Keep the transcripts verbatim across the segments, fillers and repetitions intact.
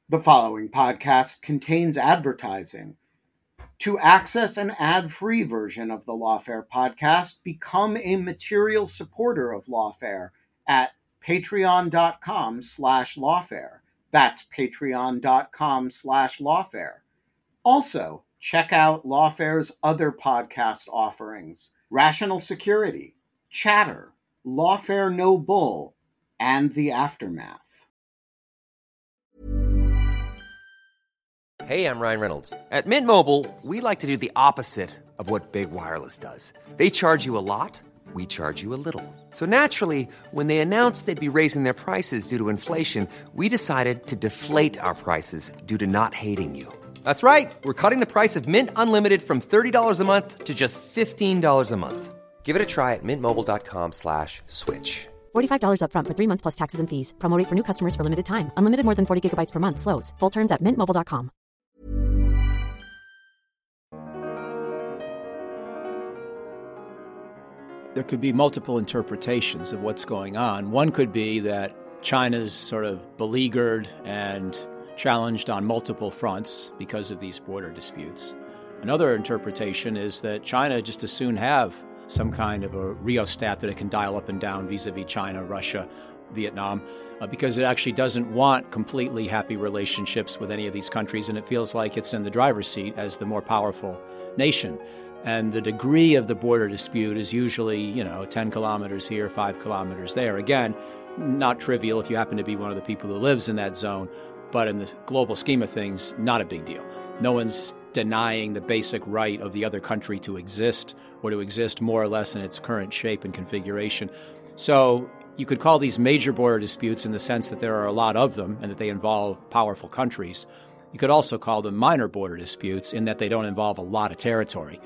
The following podcast contains advertising. To access an ad-free version of the Lawfare podcast, become a material supporter of Lawfare at patreon.com slash lawfare. That's patreon.com slash lawfare. Also, check out Lawfare's other podcast offerings: Rational Security, Chatter, Lawfare No Bull, and The Aftermath. Hey, I'm Ryan Reynolds. At Mint Mobile, we like to do the opposite of what Big Wireless does. They charge you a lot, we charge you a little. So naturally, when they announced they'd be raising their prices due to inflation, we decided to deflate our prices due to not hating you. That's right. We're cutting the price of Mint Unlimited from thirty dollars a month to just fifteen dollars a month. Give it a try at mintmobile.com slash switch. forty-five dollars up front for three months plus taxes and fees. Promo rate for new customers for limited time. Unlimited more than forty gigabytes per month. Slows full terms at mint mobile dot com. There could be multiple interpretations of what's going on. One could be that China's sort of beleaguered and challenged on multiple fronts because of these border disputes. Another interpretation is that China just as soon have some kind of a rheostat that it can dial up and down vis-a-vis China, Russia, Vietnam, uh, because it actually doesn't want completely happy relationships with any of these countries, and it feels like it's in the driver's seat as the more powerful nation. And the degree of the border dispute is usually, you know, ten kilometers here, five kilometers there. Again, not trivial if you happen to be one of the people who lives in that zone, but in the global scheme of things, not a big deal. No one's denying the basic right of the other country to exist or to exist more or less in its current shape and configuration. So you could call these major border disputes in the sense that there are a lot of them and that they involve powerful countries. You could also call them minor border disputes in that they don't involve a lot of territory.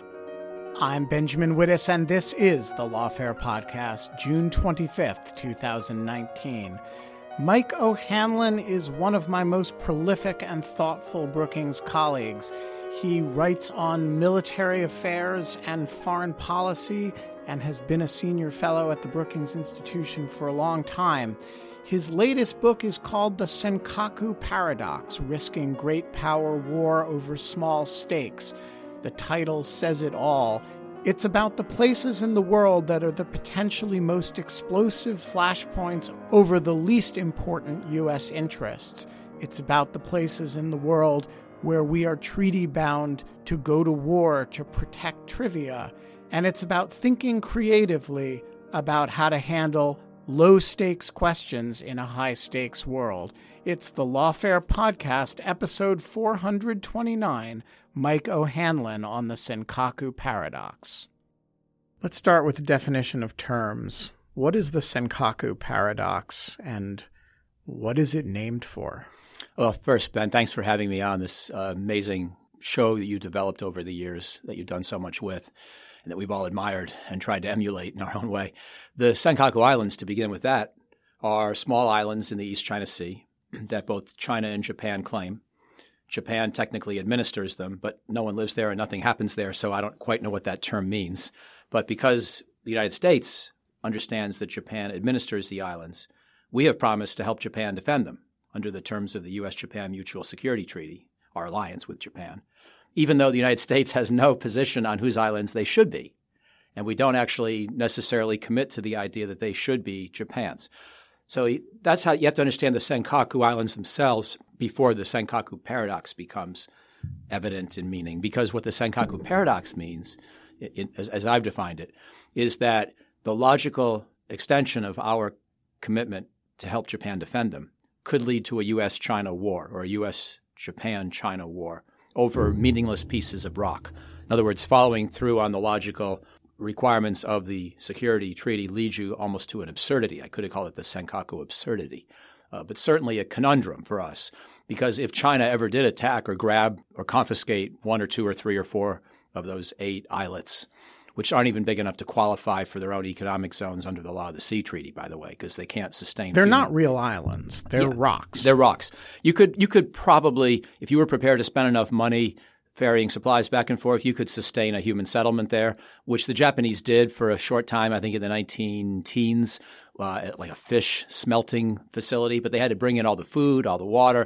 I'm Benjamin Wittes, and this is the Lawfare Podcast, June twenty-fifth, twenty nineteen. Mike O'Hanlon is one of my most prolific and thoughtful Brookings colleagues. He writes on military affairs and foreign policy and has been a senior fellow at the Brookings Institution for a long time. His latest book is called The Senkaku Paradox, Risking Great Power War Over Small Stakes. The title says it all. It's about the places in the world that are the potentially most explosive flashpoints over the least important U S interests. It's about the places in the world where we are treaty-bound to go to war to protect trivia. And it's about thinking creatively about how to handle low-stakes questions in a high-stakes world. It's the Lawfare Podcast, episode four twenty-nine, Mike O'Hanlon on the Senkaku Paradox. Let's start with the definition of terms. What is the Senkaku Paradox, and what is it named for? Well, first, Ben, thanks for having me on this uh, amazing show that you developed over the years that you've done so much with and that we've all admired and tried to emulate in our own way. The Senkaku Islands, to begin with that, are small islands in the East China Sea that both China and Japan claim. Japan technically administers them, but no one lives there and nothing happens there, so I don't quite know what that term means. But because the United States understands that Japan administers the islands, we have promised to help Japan defend them under the terms of the U S Japan Mutual Security Treaty, our alliance with Japan, even though the United States has no position on whose islands they should be. And we don't actually necessarily commit to the idea that they should be Japan's. So that's how you have to understand the Senkaku Islands themselves before the Senkaku Paradox becomes evident in meaning. Because what the Senkaku Paradox means, in, as, as I've defined it, is that the logical extension of our commitment to help Japan defend them could lead to a U S China war or a U S Japan China war over meaningless pieces of rock. In other words, following through on the logical requirements of the security treaty leads you almost to an absurdity. I could have called it the Senkaku absurdity, uh, but certainly a conundrum for us. Because if China ever did attack or grab or confiscate one or two or three or four of those eight islets, which aren't even big enough to qualify for their own economic zones under the Law of the Sea Treaty, by the way, because they can't sustain. They're human. not real islands. They're yeah, rocks. They're rocks. You could you could probably, if you were prepared to spend enough money ferrying supplies back and forth, you could sustain a human settlement there, which the Japanese did for a short time, I think in the nineteen teens, uh, at like a fish smelting facility. But they had to bring in all the food, all the water.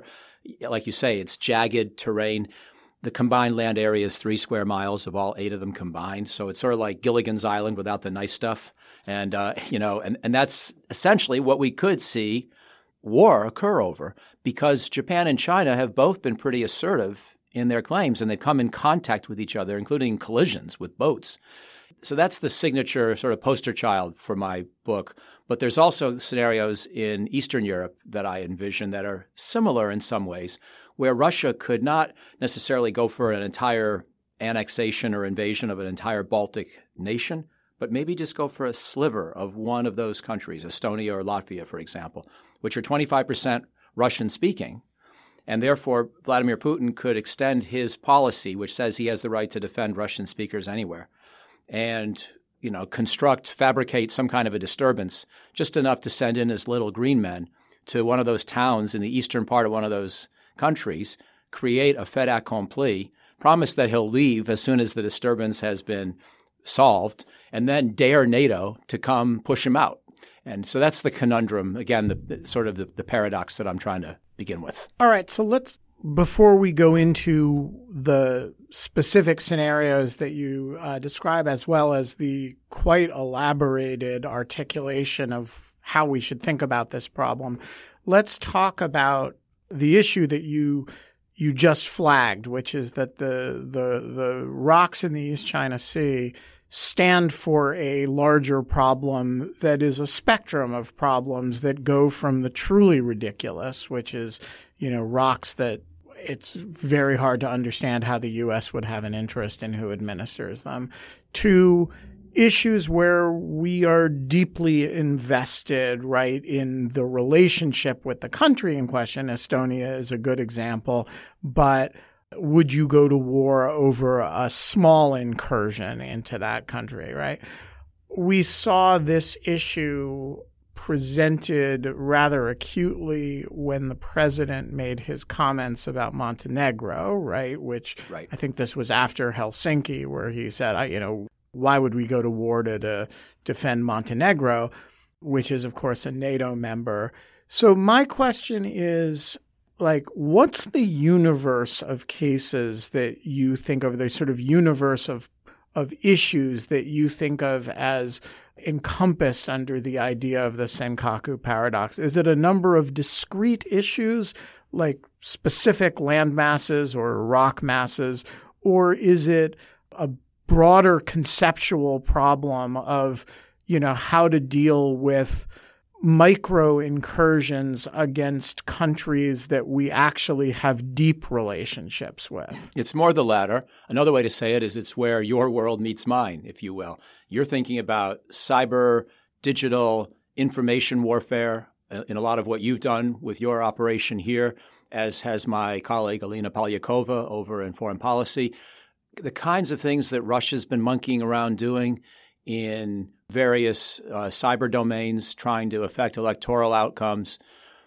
like you say, it's jagged terrain. The combined land area is three square miles of all eight of them combined. So it's sort of like Gilligan's Island without the nice stuff. And, uh, you know, and, and that's essentially what we could see war occur over, because Japan and China have both been pretty assertive in their claims, and they've come in contact with each other, including collisions with boats. So that's the signature sort of poster child for my book. But there's also scenarios in Eastern Europe that I envision that are similar in some ways, where Russia could not necessarily go for an entire annexation or invasion of an entire Baltic nation, but maybe just go for a sliver of one of those countries, Estonia or Latvia, for example, which are twenty-five percent Russian-speaking. And therefore, Vladimir Putin could extend his policy, which says he has the right to defend Russian speakers anywhere, and you know, construct, fabricate some kind of a disturbance, just enough to send in his little green men to one of those towns in the eastern part of one of those countries, create a fait accompli, promise that he'll leave as soon as the disturbance has been solved, and then dare NATO to come push him out. And so that's the conundrum, again, the, the sort of the, the paradox that I'm trying to begin with. All right. So let's, before we go into the specific scenarios that you uh, describe, as well as the quite elaborated articulation of how we should think about this problem, let's talk about the issue that you you just flagged, which is that the the the rocks in the East China Sea stand for a larger problem that is a spectrum of problems that go from the truly ridiculous, which is, you know, rocks that it's very hard to understand how the U S would have an interest in who administers them, to issues where we are deeply invested, right, in the relationship with the country in question. Estonia is a good example, but would you go to war over a small incursion into that country, right? We saw this issue presented rather acutely when the president made his comments about Montenegro, right, which right. I think this was after Helsinki, where he said, I, you know, why would we go to war to, to defend Montenegro, which is, of course, a NATO member? So my question is, like, what's the universe of cases that you think of, the sort of universe of of issues that you think of as encompassed under the idea of the Senkaku paradox? Is it a number of discrete issues, like specific land masses or rock masses, or is it a broader conceptual problem of, you know, how to deal with micro incursions against countries that we actually have deep relationships with? It's more the latter. Another way to say it is it's where your world meets mine, if you will. You're thinking about cyber, digital, information warfare in a lot of what you've done with your operation here, as has my colleague Alina Polyakova over in foreign policy. The kinds of things that Russia's been monkeying around doing in various uh, cyber domains, trying to affect electoral outcomes,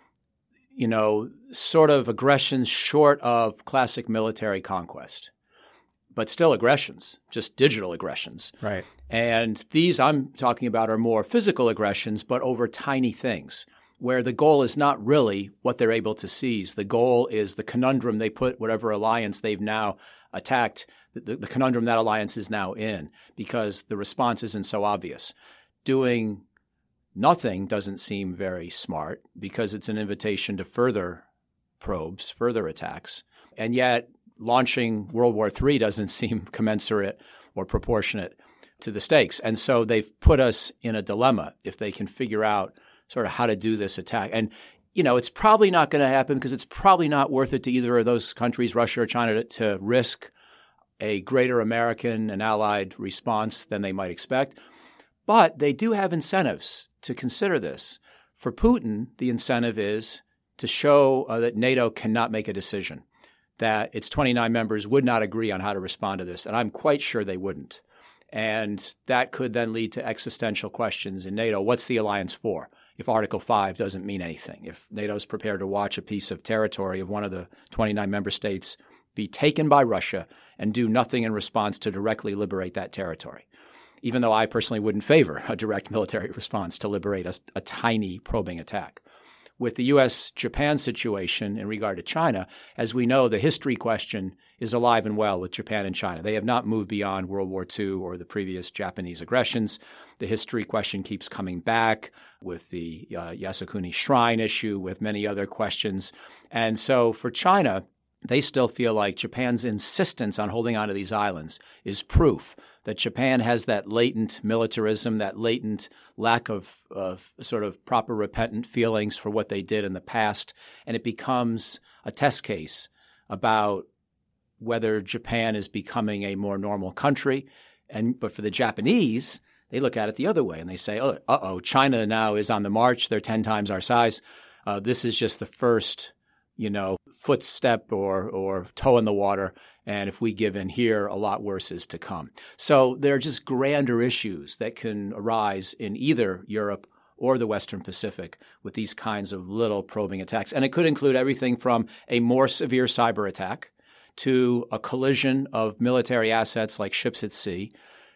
you know, sort of aggressions short of classic military conquest, but still aggressions, just digital aggressions. Right. And these I'm talking about are more physical aggressions, but over tiny things, where the goal is not really what they're able to seize. The goal is the conundrum they put whatever alliance they've now attacked, the, the conundrum that alliance is now in, because the response isn't so obvious. Doing nothing doesn't seem very smart because it's an invitation to further probes, further attacks. And yet launching World War Three doesn't seem commensurate or proportionate to the stakes. And so they've put us in a dilemma if they can figure out sort of how to do this attack. And, you know, it's probably not going to happen because it's probably not worth it to either of those countries, Russia or China, to, to risk a greater American and allied response than they might expect. But they do have incentives to consider this. For Putin, the incentive is to show uh, that NATO cannot make a decision, that its twenty-nine members would not agree on how to respond to this. And I'm quite sure they wouldn't. And that could then lead to existential questions in NATO. What's the alliance for? If Article five doesn't mean anything, if NATO's prepared to watch a piece of territory of one of the twenty-nine member states be taken by Russia and do nothing in response to directly liberate that territory, even though I personally wouldn't favor a direct military response to liberate a, a tiny probing attack. with the U S Japan situation in regard to China, as we know, the history question is alive and well with Japan and China. They have not moved beyond World War Two or the previous Japanese aggressions. The history question keeps coming back with the uh, Yasukuni Shrine issue, with many other questions. And so for China, they still feel like Japan's insistence on holding on to these islands is proof that Japan has that latent militarism, that latent lack of, of sort of proper repentant feelings for what they did in the past. And it becomes a test case about whether Japan is becoming a more normal country. And but for the Japanese, they look at it the other way and they say, oh, uh-oh, China now is on the march. They're ten times our size. Uh, this is just the first, you know, footstep or or toe in the water. And if we give in here, a lot worse is to come. So there are just grander issues that can arise in either Europe or the Western Pacific with these kinds of little probing attacks. And it could include everything from a more severe cyber attack to a collision of military assets like ships at sea,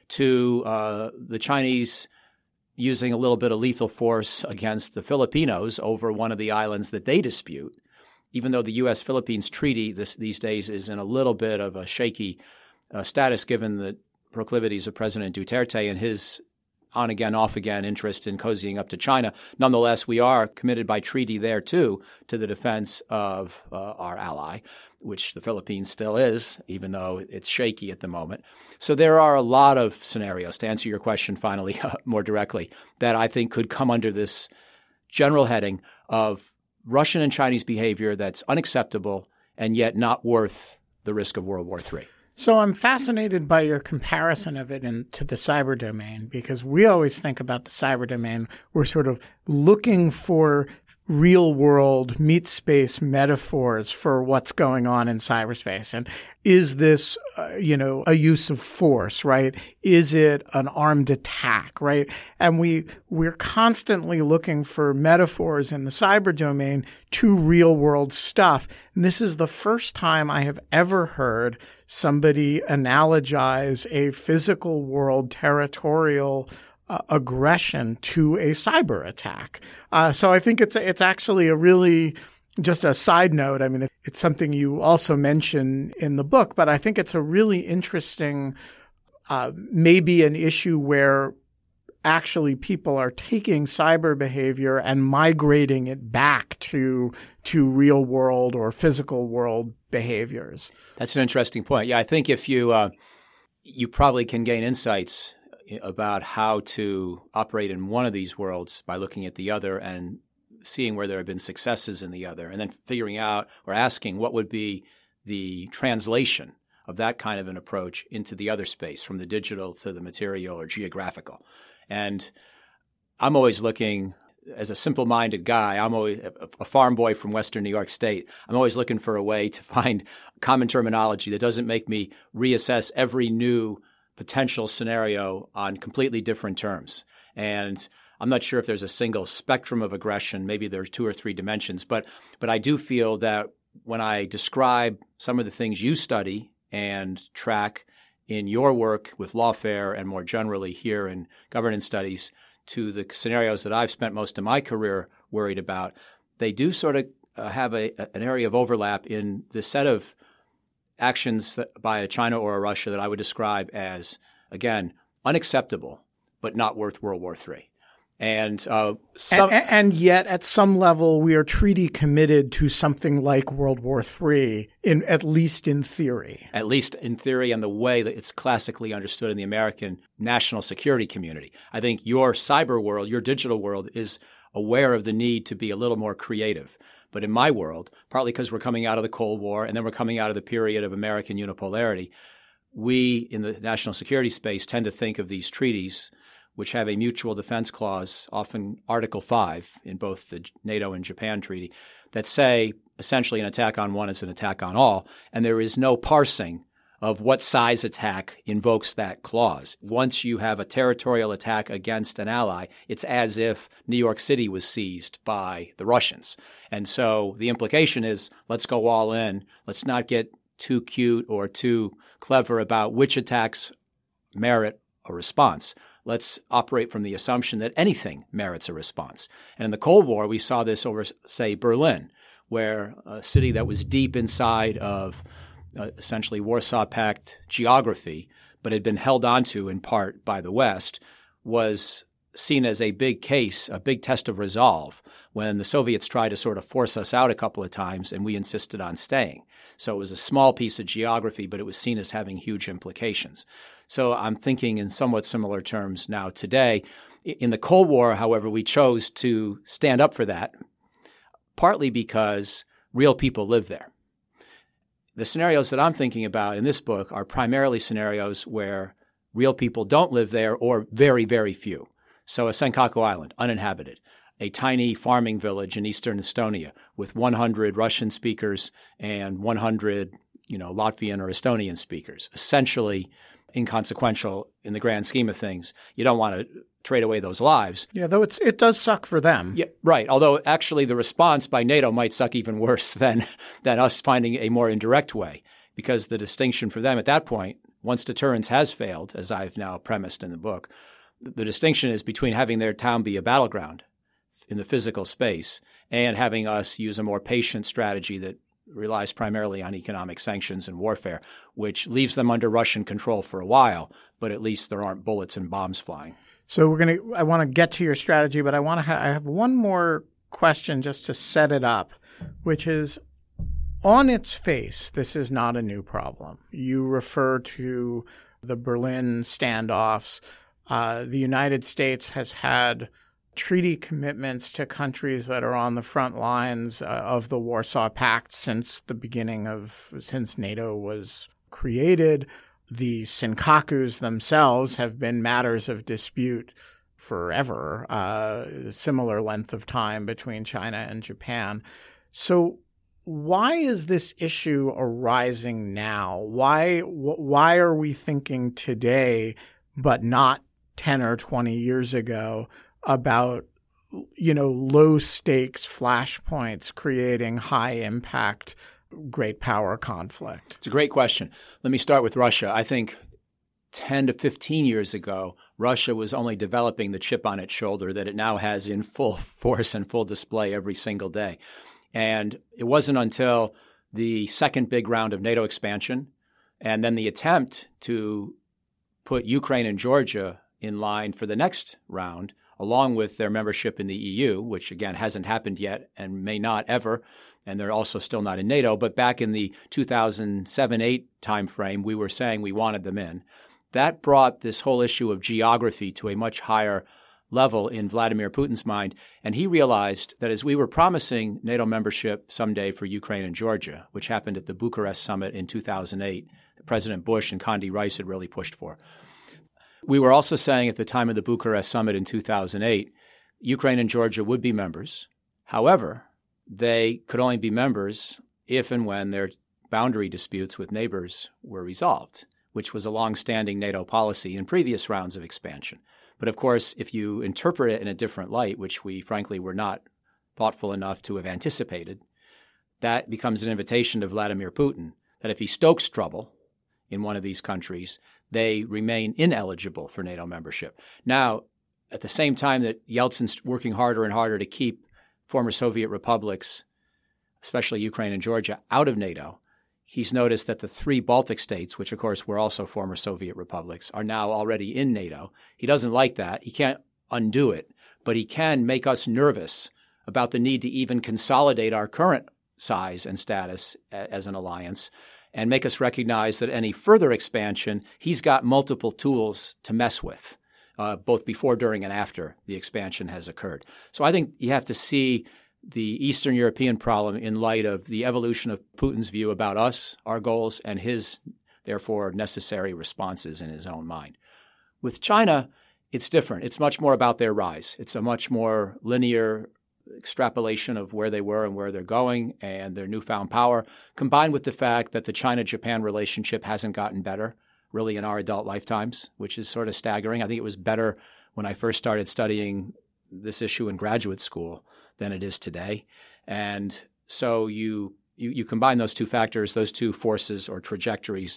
to uh, the Chinese using a little bit of lethal force against the Filipinos over one of the islands that they dispute, even though the U S Philippines treaty this, these days is in a little bit of a shaky uh, status given the proclivities of President Duterte and his on-again, off-again interest in cozying up to China. Nonetheless, we are committed by treaty there, too, to the defense of uh, our ally, which the Philippines still is, even though it's shaky at the moment. So there are a lot of scenarios, to answer your question finally uh, more directly, that I think could come under this general heading of Russian and Chinese behavior that's unacceptable and yet not worth the risk of World War Three. So I'm fascinated by your comparison of it in, to the cyber domain, because we always think about the cyber domain. We're sort of looking for real world meat space metaphors for what's going on in cyberspace. And is this, uh, you know, a use of force, right? Is it an armed attack, right? And we, we're constantly looking for metaphors in the cyber domain to real world stuff. And this is the first time I have ever heard somebody analogize a physical world territorial uh, aggression to a cyber attack. Uh, so I think it's it's actually a really just a side note. I mean, it's something you also mention in the book, but I think it's a really interesting, uh, maybe an issue where actually people are taking cyber behavior and migrating it back to to real world or physical world behaviors. That's an interesting point. Yeah, I think if you uh, you probably can gain insights about how to operate in one of these worlds by looking at the other and seeing where there have been successes in the other, and then figuring out or asking what would be the translation of that kind of an approach into the other space, from the digital to the material or geographical. And I'm always looking, as a simple-minded guy, I'm always a farm boy from Western New York State. I'm always looking for a way to find common terminology that doesn't make me reassess every new potential scenario on completely different terms. And I'm not sure if there's a single spectrum of aggression. Maybe there's two or three dimensions. But but I do feel that when I describe some of the things you study and track in your work with lawfare and more generally here in governance studies to the scenarios that I've spent most of my career worried about, they do sort of uh, have a, an area of overlap in the set of actions that, by a China or a Russia that I would describe as, again, unacceptable, but not worth World War Three. And, uh, some, and and yet, at some level, we are treaty committed to something like World War Three, in at least in theory. At least in theory, and the way that it's classically understood in the American national security community. I think your cyber world, your digital world, is aware of the need to be a little more creative. But in my world, partly because we're coming out of the Cold War and then we're coming out of the period of American unipolarity, we in the national security space tend to think of these treaties, which have a mutual defense clause, often Article five in both the NATO and Japan treaty, that say essentially an attack on one is an attack on all, and there is no parsing of what size attack invokes that clause. Once you have a territorial attack against an ally, it's as if New York City was seized by the Russians. And so the implication is, let's go all in. Let's not get too cute or too clever about which attacks merit a response. Let's operate from the assumption that anything merits a response. And in the Cold War, we saw this over, say, Berlin, where a city that was deep inside of uh, essentially Warsaw Pact geography, but had been held onto in part by the West, was seen as a big case, a big test of resolve when the Soviets tried to sort of force us out a couple of times and we insisted on staying. So it was a small piece of geography, but it was seen as having huge implications. So I'm thinking in somewhat similar terms now today. In the Cold War, however, we chose to stand up for that, partly because real people live there. The scenarios that I'm thinking about in this book are primarily scenarios where real people don't live there or very, very few. So a Senkaku Island, uninhabited, a tiny farming village in eastern Estonia with one hundred Russian speakers and one hundred, you know, Latvian or Estonian speakers, essentially inconsequential in the grand scheme of things. You don't want to trade away those lives. Yeah, though it's it does suck for them. Yeah, right. Although actually the response by NATO might suck even worse than than us finding a more indirect way, because the distinction for them at that point, once deterrence has failed, as I've now premised in the book, the distinction is between having their town be a battleground in the physical space and having us use a more patient strategy that relies primarily on economic sanctions and warfare, which leaves them under Russian control for a while, but at least there aren't bullets and bombs flying. So we're going to – I want to get to your strategy, but I want to ha- I have one more question just to set it up, which is on its face, this is not a new problem. You refer to the Berlin standoffs. Uh, the United States has had treaty commitments to countries that are on the front lines uh, of the Warsaw Pact since the beginning of – since NATO was created. The Senkakus themselves have been matters of dispute forever, uh, similar length of time between China and Japan. So why is this issue arising now? Why wh- why are we thinking today, but not ten or twenty years ago, about, you know, low stakes flashpoints creating high impact great power conflict? It's a great question. Let me start with Russia. I think ten to fifteen years ago, Russia was only developing the chip on its shoulder that it now has in full force and full display every single day. And it wasn't until the second big round of NATO expansion and then the attempt to put Ukraine and Georgia in line for the next round, along with their membership in the E U, which again hasn't happened yet and may not ever, and they're also still not in NATO. But back in the two thousand seven eight timeframe, we were saying we wanted them in. That brought this whole issue of geography to a much higher level in Vladimir Putin's mind. And he realized that as we were promising NATO membership someday for Ukraine and Georgia, which happened at the Bucharest summit in two thousand eight, that President Bush and Condi Rice had really pushed for. We were also saying at the time of the Bucharest summit in two thousand eight, Ukraine and Georgia would be members. However, they could only be members if and when their boundary disputes with neighbors were resolved, which was a longstanding NATO policy in previous rounds of expansion. But of course, if you interpret it in a different light, which we frankly were not thoughtful enough to have anticipated, that becomes an invitation to Vladimir Putin that if he stokes trouble in one of these countries, they remain ineligible for NATO membership. Now, at the same time that Yeltsin's working harder and harder to keep former Soviet republics, especially Ukraine and Georgia, out of NATO, he's noticed that the three Baltic states, which of course were also former Soviet republics, are now already in NATO. He doesn't like that. He can't undo it, but he can make us nervous about the need to even consolidate our current size and status as an alliance and make us recognize that any further expansion, he's got multiple tools to mess with, uh, both before, during, and after the expansion has occurred. So I think you have to see the Eastern European problem in light of the evolution of Putin's view about us, our goals, and his, therefore, necessary responses in his own mind. With China, it's different. It's much more about their rise. It's a much more linear extrapolation of where they were and where they're going and their newfound power, combined with the fact that the China-Japan relationship hasn't gotten better really in our adult lifetimes, which is sort of staggering. I think it was better when I first started studying this issue in graduate school than it is today. And so you, you, you combine those two factors, those two forces or trajectories,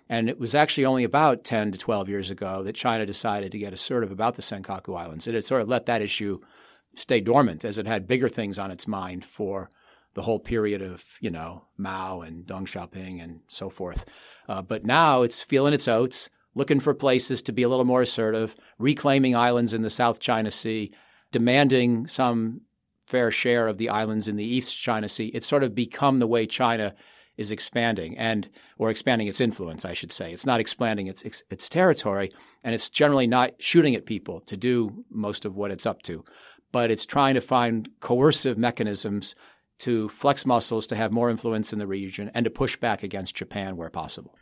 And it was actually only about ten to twelve years ago that China decided to get assertive about the Senkaku Islands. It had sort of let that issue stay dormant as it had bigger things on its mind for the whole period of, you know, Mao and Deng Xiaoping and so forth. Uh, but now it's feeling its oats, looking for places to be a little more assertive, reclaiming islands in the South China Sea, demanding some fair share of the islands in the East China Sea. It's sort of become the way China is expanding and or expanding its influence, I should say. It's not expanding its, its its territory, and it's generally not shooting at people to do most of what it's up to. But it's trying to find coercive mechanisms to flex muscles, to have more influence in the region, and to push back against Japan where possible.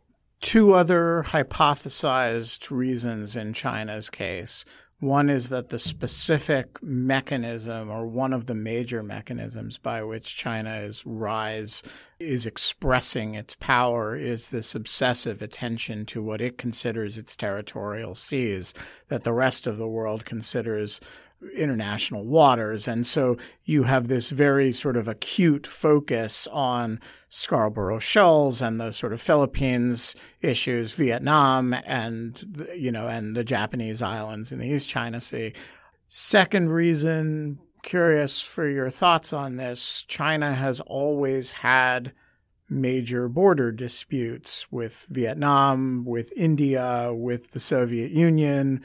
Two other hypothesized reasons in China's case. One is that the specific mechanism, or one of the major mechanisms by which China's rise is expressing its power, is this obsessive attention to what it considers its territorial seas that the rest of the world considers international waters. And so you have this very sort of acute focus on Scarborough Shoals and the sort of Philippines issues, Vietnam, and, you know, and the Japanese islands in the East China Sea. Second reason, curious for your thoughts on this, China has always had major border disputes with Vietnam, with India, with the Soviet Union.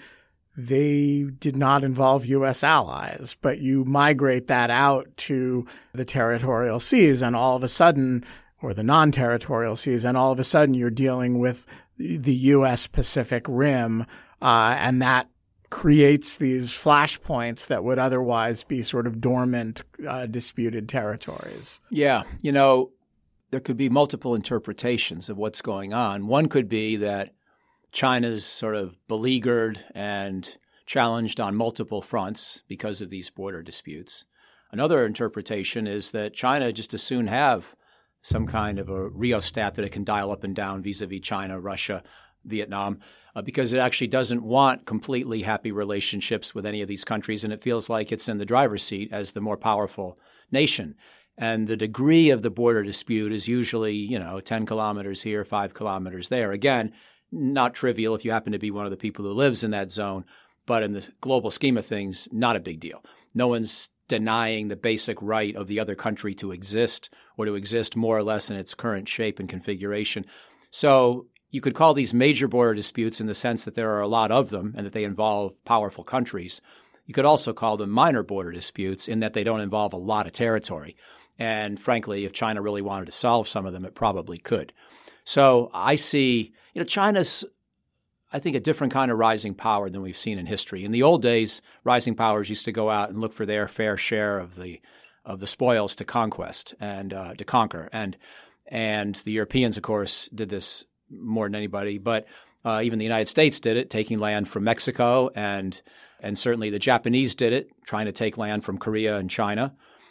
They did not involve U S allies, but you migrate that out to the territorial seas and all of a sudden, or the non-territorial seas, and all of a sudden you're dealing with the U S Pacific Rim, uh, and that creates these flashpoints that would otherwise be sort of dormant, uh, disputed territories. Yeah. You know, there could be multiple interpretations of what's going on. One could be that China's sort of beleaguered and challenged on multiple fronts because of these border disputes. Another interpretation is that China just as soon have some kind of a rheostat that it can dial up and down vis-a-vis China, Russia, Vietnam, uh, because it actually doesn't want completely happy relationships with any of these countries, and it feels like it's in the driver's seat as the more powerful nation. And the degree of the border dispute is usually, you know, ten kilometers here, five kilometers there. Again, not trivial if you happen to be one of the people who lives in that zone, but in the global scheme of things, not a big deal. No one's denying the basic right of the other country to exist or to exist more or less in its current shape and configuration. So you could call these major border disputes in the sense that there are a lot of them and that they involve powerful countries. You could also call them minor border disputes in that they don't involve a lot of territory. And frankly, if China really wanted to solve some of them, it probably could. So I see, you know, China's, I think, a different kind of rising power than we've seen in history. In the old days, rising powers used to go out and look for their fair share of the of the spoils to conquest and uh, to conquer. And and the Europeans, of course, did this more than anybody. But uh, even the United States did it, taking land from Mexico, and and certainly the Japanese did it, trying to take land from Korea and China.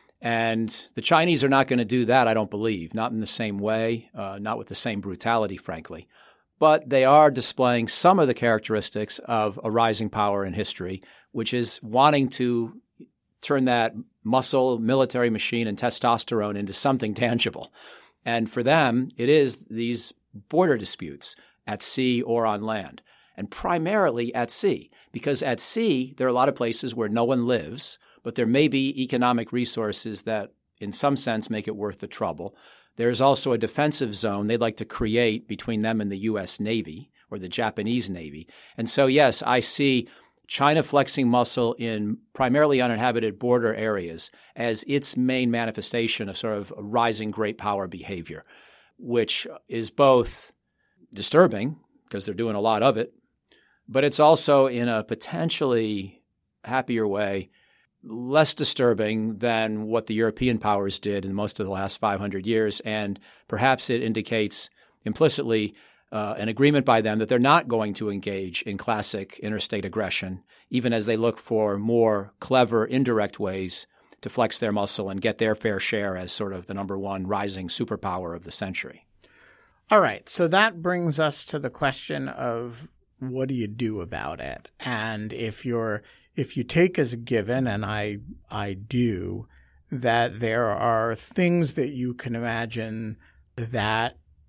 And the Chinese are not going to do that, I don't believe, not in the same way, uh, not with the same brutality, frankly. But they are displaying some of the characteristics of a rising power in history, which is wanting to turn that muscle, military machine, and testosterone into something tangible. And for them, it is these border disputes at sea or on land, and primarily at sea, because at sea, there are a lot of places where no one lives, but there may be economic resources that in some sense make it worth the trouble. There's also a defensive zone they'd like to create between them and the U S Navy or the Japanese Navy. And so, yes, I see China flexing muscle in primarily uninhabited border areas as its main manifestation of sort of a rising great power behavior, which is both disturbing because they're doing a lot of it, but it's also in a potentially happier way less disturbing than what the European powers did in most of the last five hundred years. And perhaps it indicates implicitly uh, an agreement by them that they're not going to engage in classic interstate aggression, even as they look for more clever, indirect ways to flex their muscle and get their fair share as sort of the number one rising superpower of the century. All right. So that brings us to the question of what do you do about it? And if you're If you take as a given, and I I do, that there are things that you can imagine that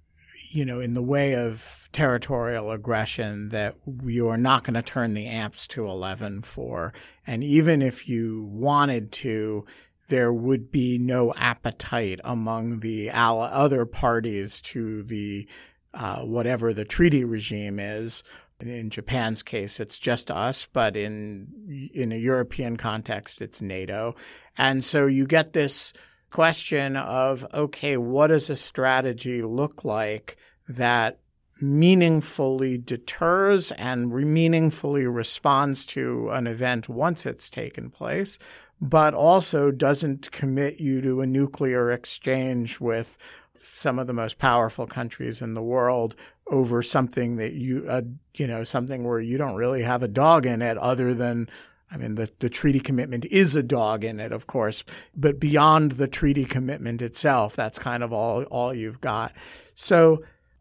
you know, in the way of territorial aggression that you are not going to turn the amps to eleven for. And even if you wanted to, there would be no appetite among the other parties to the uh, whatever the treaty regime is. In Japan's case, it's just us, but in in a European context, it's NATO. And so you get this question of, okay, what does a strategy look like that meaningfully deters and re- meaningfully responds to an event once it's taken place, but also doesn't commit you to a nuclear exchange with some of the most powerful countries in the world over something that you, uh, you know, something where you don't really have a dog in it other than, I mean, the, the treaty commitment is a dog in it, of course, but beyond the treaty commitment itself, that's kind of all, all you've got. So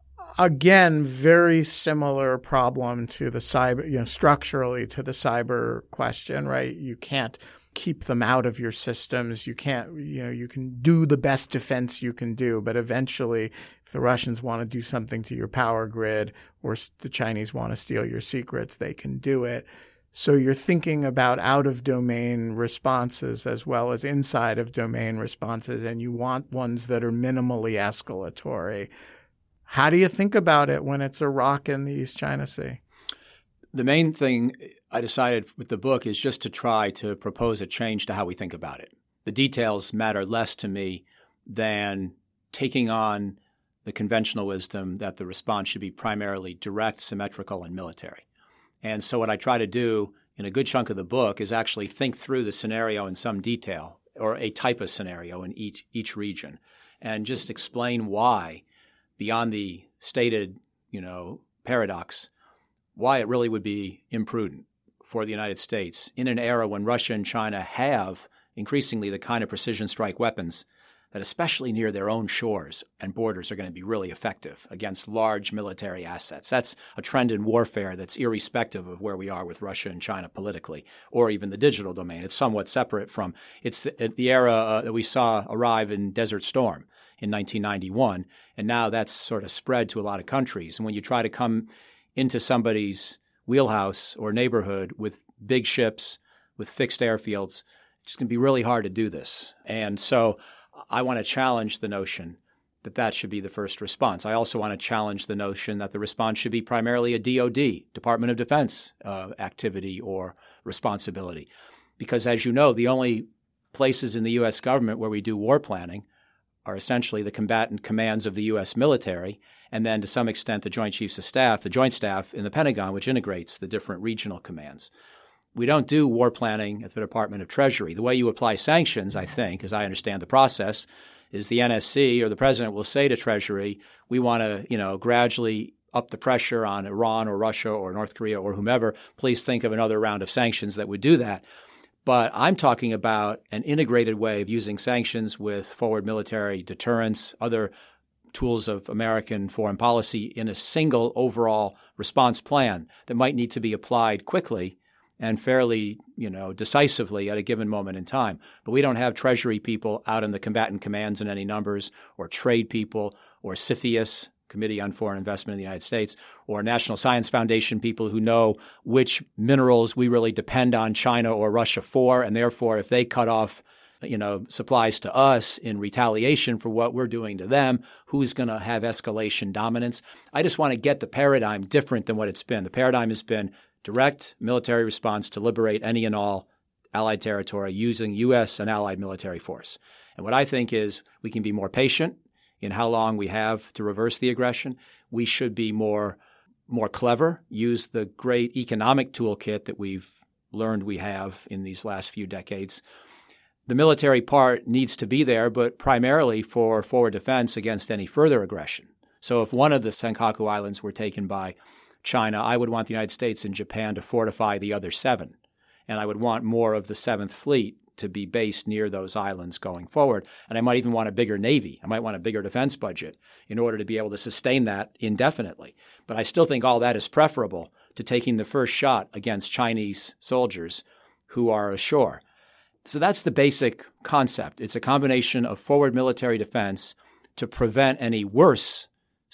again, very similar problem to the cyber, you know, structurally to the cyber question, right? You can't keep them out of your systems. You can't, you know, you can do the best defense you can do, but eventually if the Russians want to do something to your power grid or the Chinese want to steal your secrets, they can do it. So you're thinking about out-of-domain responses as well as inside-of-domain responses, and you want ones that are minimally escalatory. How do you think about it when it's Iraq in the East China Sea? The main thing I decided with the book is just to try to propose a change to how we think about it. The details matter less to me than taking on the conventional wisdom that the response should be primarily direct, symmetrical, and military. And so what I try to do in a good chunk of the book is actually think through the scenario in some detail, or a type of scenario in each each region, and just explain why, beyond the stated, you know, paradox, why it really would be imprudent for the United States in an era when Russia and China have increasingly the kind of precision strike weapons that, especially near their own shores and borders, are going to be really effective against large military assets. That's a trend in warfare that's irrespective of where we are with Russia and China politically, or even the digital domain. It's somewhat separate from it's the, the era uh, that we saw arrive in Desert Storm in nineteen ninety-one, and now that's sort of spread to a lot of countries. And when you try to come into somebody's wheelhouse or neighborhood with big ships, with fixed airfields, it's going to be really hard to do this. And so I want to challenge the notion that that should be the first response. I also want to challenge the notion that the response should be primarily a D O D, Department of Defense uh, activity or responsibility. Because as you know, the only places in the U S government where we do war planning are essentially the combatant commands of the U S military, and then to some extent the Joint Chiefs of Staff, the Joint Staff in the Pentagon, which integrates the different regional commands. We don't do war planning at the Department of Treasury. The way you apply sanctions, I think, as I understand the process, is the N S C or the president will say to Treasury, we want to, you know, gradually up the pressure on Iran or Russia or North Korea or whomever. Please think of another round of sanctions that would do that. But I'm talking about an integrated way of using sanctions with forward military deterrence, other tools of American foreign policy in a single overall response plan that might need to be applied quickly and fairly, you know, decisively at a given moment in time. But we don't have Treasury people out in the combatant commands in any numbers, or trade people, or CFIUS, Committee on Foreign Investment in the United States, or National Science Foundation people who know which minerals we really depend on China or Russia for, and therefore if they cut off, you know, supplies to us in retaliation for what we're doing to them, who's going to have escalation dominance? I just want to get the paradigm different than what it's been. The paradigm has been direct military response to liberate any and all Allied territory using U S and Allied military force. And what I think is we can be more patient in how long we have to reverse the aggression. We should be more, more clever, use the great economic toolkit that we've learned we have in these last few decades. The military part needs to be there, but primarily for forward defense against any further aggression. So if one of the Senkaku Islands were taken by China, I would want the United States and Japan to fortify the other seven. And I would want more of the Seventh Fleet to be based near those islands going forward. And I might even want a bigger Navy. I might want a bigger defense budget in order to be able to sustain that indefinitely. But I still think all that is preferable to taking the first shot against Chinese soldiers who are ashore. So that's the basic concept. It's a combination of forward military defense to prevent any worse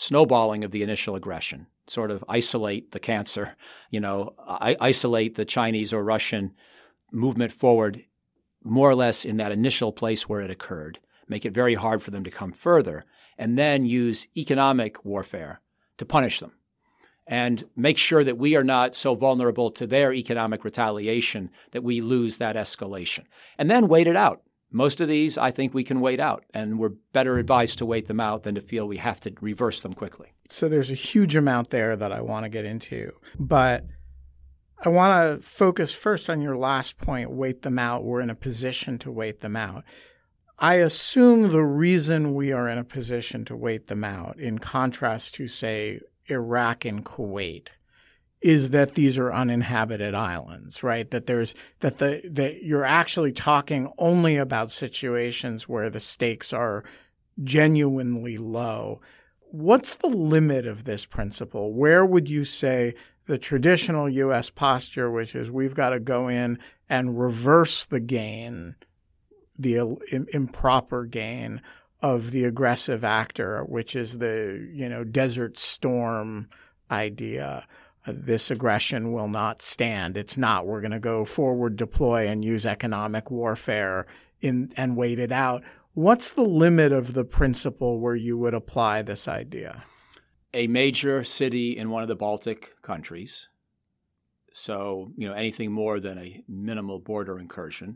snowballing of the initial aggression, sort of isolate the cancer, you know, I- isolate the Chinese or Russian movement forward more or less in that initial place where it occurred, make it very hard for them to come further, and then use economic warfare to punish them and make sure that we are not so vulnerable to their economic retaliation that we lose that escalation. And then wait it out. Most of these, I think we can wait out, and we're better advised to wait them out than to feel we have to reverse them quickly. So there's a huge amount there that I want to get into, but I want to focus first on your last point, wait them out. We're in a position to wait them out. I assume the reason we are in a position to wait them out, in contrast to, say, Iraq and Kuwait, is that these are uninhabited islands, right? That there's that the that you're actually talking only about situations where the stakes are genuinely low. What's the limit of this principle? Where would you say the traditional U S posture, which is we've got to go in and reverse the gain, the improper gain of the aggressive actor, which is the, you know, Desert Storm idea. Uh, this aggression will not stand. It's not. We're going to go forward, deploy, and use economic warfare in and wait it out. What's the limit of the principle where you would apply this idea? A major city in one of the Baltic countries, so, you know, anything more than a minimal border incursion,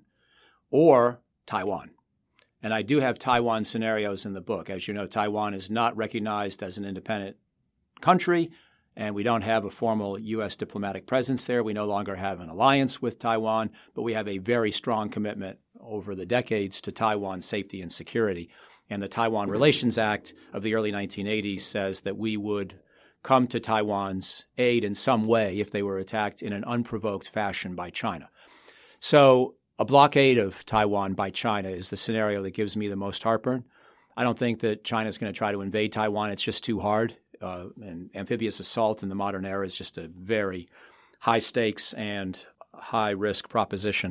or Taiwan. And I do have Taiwan scenarios in the book. As you know, Taiwan is not recognized as an independent country, and we don't have a formal U S diplomatic presence there. We no longer have an alliance with Taiwan, but we have a very strong commitment over the decades to Taiwan's safety and security. And the Taiwan Relations Act of the early nineteen eighties says that we would come to Taiwan's aid in some way if they were attacked in an unprovoked fashion by China. So a blockade of Taiwan by China is the scenario that gives me the most heartburn. I don't think that China is going to try to invade Taiwan. It's just too hard. Uh, and amphibious assault in the modern era is just a very high stakes and high risk proposition.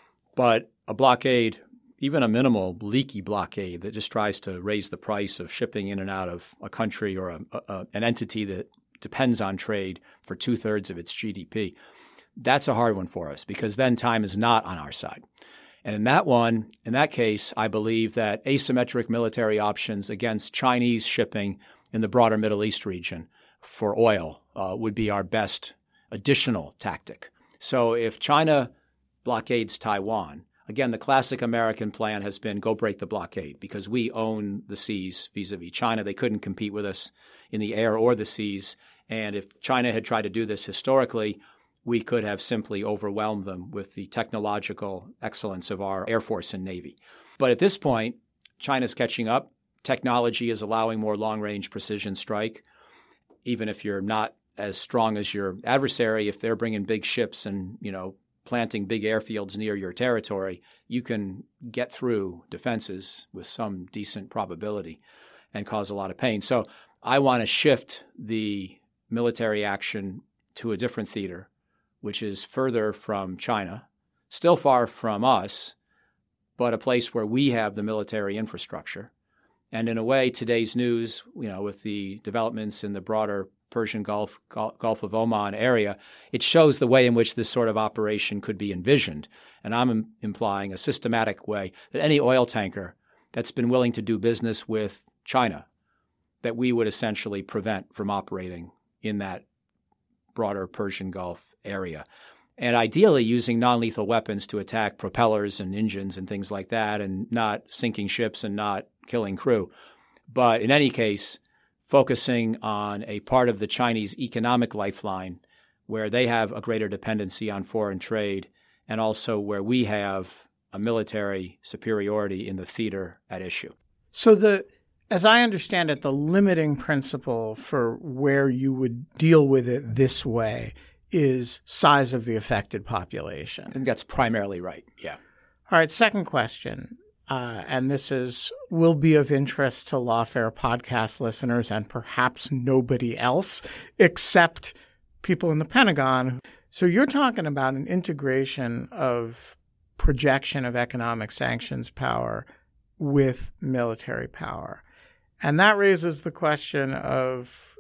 But a blockade, even a minimal leaky blockade that just tries to raise the price of shipping in and out of a country or a, a, an entity that depends on trade for two thirds of its G D P, that's a hard one for us because then time is not on our side. And in that one, in that case, I believe that asymmetric military options against Chinese shipping in the broader Middle East region for oil uh, would be our best additional tactic. So if China blockades Taiwan, again, the classic American plan has been go break the blockade because we own the seas vis-a-vis China. They couldn't compete with us in the air or the seas. And if China had tried to do this historically, we could have simply overwhelmed them with the technological excellence of our Air Force and Navy. But at this point, China's catching up. Technology is allowing more long-range precision strike. Even if you're not as strong as your adversary, if they're bringing big ships and, you know, planting big airfields near your territory, you can get through defenses with some decent probability and cause a lot of pain. So I want to shift the military action to a different theater, which is further from China, still far from us, but a place where we have the military infrastructure. And in a way, today's news, you know, with the developments in the broader Persian Gulf, Gulf of Oman area, it shows the way in which this sort of operation could be envisioned. And I'm im- implying a systematic way that any oil tanker that's been willing to do business with China, that we would essentially prevent from operating in that broader Persian Gulf area. And ideally using non-lethal weapons to attack propellers and engines and things like that, and not sinking ships and not killing crew. But in any case, focusing on a part of the Chinese economic lifeline where they have a greater dependency on foreign trade and also where we have a military superiority in the theater at issue. So the, as I understand it, the limiting principle for where you would deal with it this way is size of the affected population. I think that's primarily right, yeah. All right, second question. Uh, and this is will be of interest to Lawfare podcast listeners and perhaps nobody else except people in the Pentagon. So you're talking about an integration of projection of economic sanctions power with military power. And that raises the question of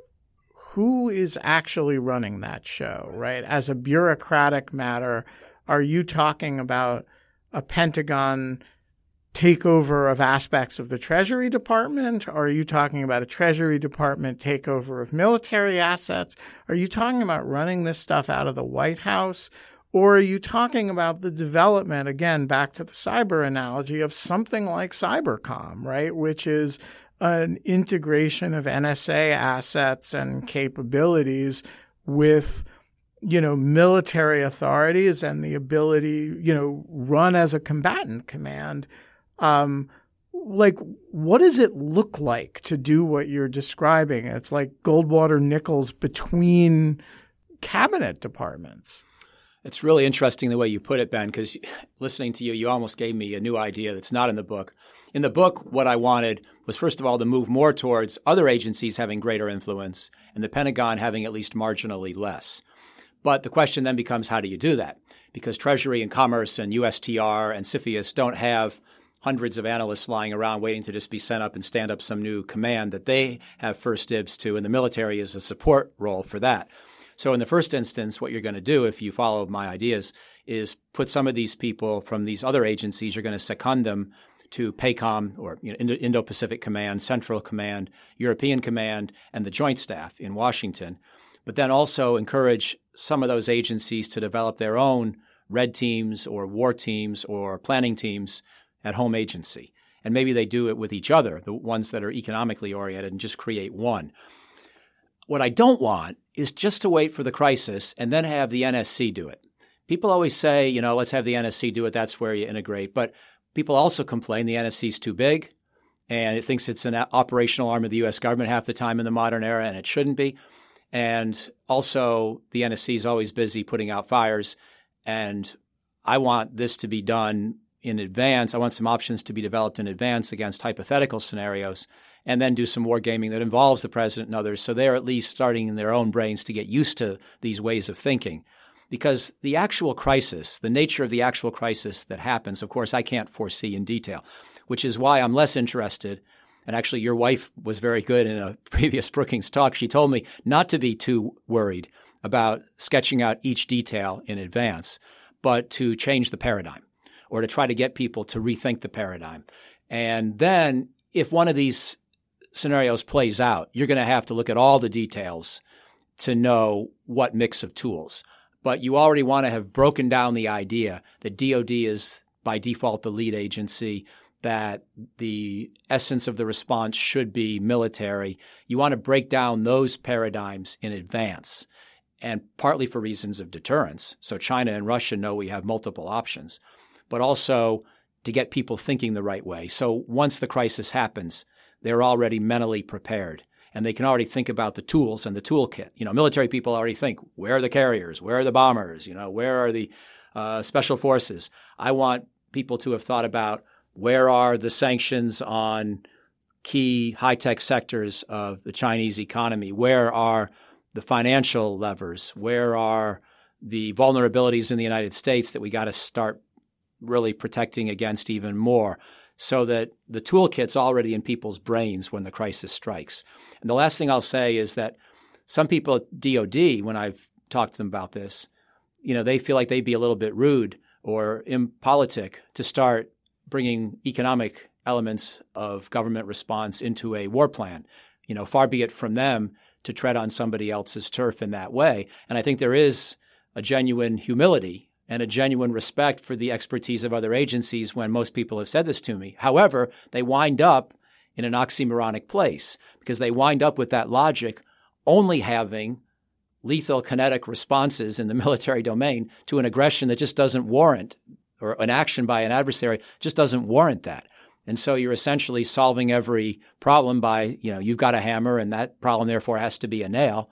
who is actually running that show, right? As a bureaucratic matter, are you talking about a Pentagon takeover of aspects of the Treasury Department? Are you talking about a Treasury Department takeover of military assets? Are you talking about running this stuff out of the White House? Or are you talking about the development, again, back to the cyber analogy, of something like Cybercom, right, which is an integration of N S A assets and capabilities with, you know, military authorities and the ability, you know, run as a combatant command? Um, like, what does it look like to do what you're describing? It's like Goldwater Nichols between cabinet departments. It's really interesting the way you put it, Ben, because listening to you, you almost gave me a new idea that's not in the book. In the book, what I wanted was, first of all, to move more towards other agencies having greater influence and the Pentagon having at least marginally less. But the question then becomes, how do you do that? Because Treasury and Commerce and U S T R and CFIUS don't have hundreds of analysts lying around waiting to just be sent up and stand up some new command that they have first dibs to, and the military is a support role for that. So in the first instance, what you're going to do, if you follow my ideas, is put some of these people from these other agencies, you're going to second them to PACOM, or you know, Indo- Indo-Pacific Command, Central Command, European Command, and the Joint Staff in Washington. But then also encourage some of those agencies to develop their own red teams or war teams or planning teams at home agency. And maybe they do it with each other, the ones that are economically oriented, and just create one. What I don't want is just to wait for the crisis and then have the N S C do it. People always say, you know, let's have the N S C do it. That's where you integrate. But people also complain the N S C is too big and it thinks it's an operational arm of the U S government half the time in the modern era, and it shouldn't be. And also the N S C is always busy putting out fires. And I want this to be done in advance. I want some options to be developed in advance against hypothetical scenarios, and then do some war gaming that involves the president and others. So they're at least starting in their own brains to get used to these ways of thinking. Because the actual crisis, the nature of the actual crisis that happens, of course, I can't foresee in detail, which is why I'm less interested. And actually, your wife was very good in a previous Brookings talk. She told me not to be too worried about sketching out each detail in advance, but to change the paradigm, or to try to get people to rethink the paradigm. And then if one of these scenarios plays out, you're going to have to look at all the details to know what mix of tools. But you already want to have broken down the idea that D O D is by default the lead agency, that the essence of the response should be military. You want to break down those paradigms in advance, and partly for reasons of deterrence. So China and Russia know we have multiple options, but also to get people thinking the right way. So once the crisis happens, they're already mentally prepared, and they can already think about the tools and the toolkit. You know, military people already think, where are the carriers? Where are the bombers? You know, where are the uh, special forces? I want people to have thought about, where are the sanctions on key high-tech sectors of the Chinese economy? Where are the financial levers? Where are the vulnerabilities in the United States that we got to start really protecting against even more, so that the toolkit's already in people's brains when the crisis strikes? And the last thing I'll say is that some people at D O D, when I've talked to them about this, you know, they feel like they'd be a little bit rude or impolitic to start bringing economic elements of government response into a war plan. You know, far be it from them to tread on somebody else's turf in that way. And I think there is a genuine humility and a genuine respect for the expertise of other agencies when most people have said this to me. However, they wind up in an oxymoronic place, because they wind up with that logic only having lethal kinetic responses in the military domain to an aggression that just doesn't warrant, or an action by an adversary just doesn't warrant that. And so you're essentially solving every problem by, you know, you've got a hammer and that problem therefore has to be a nail.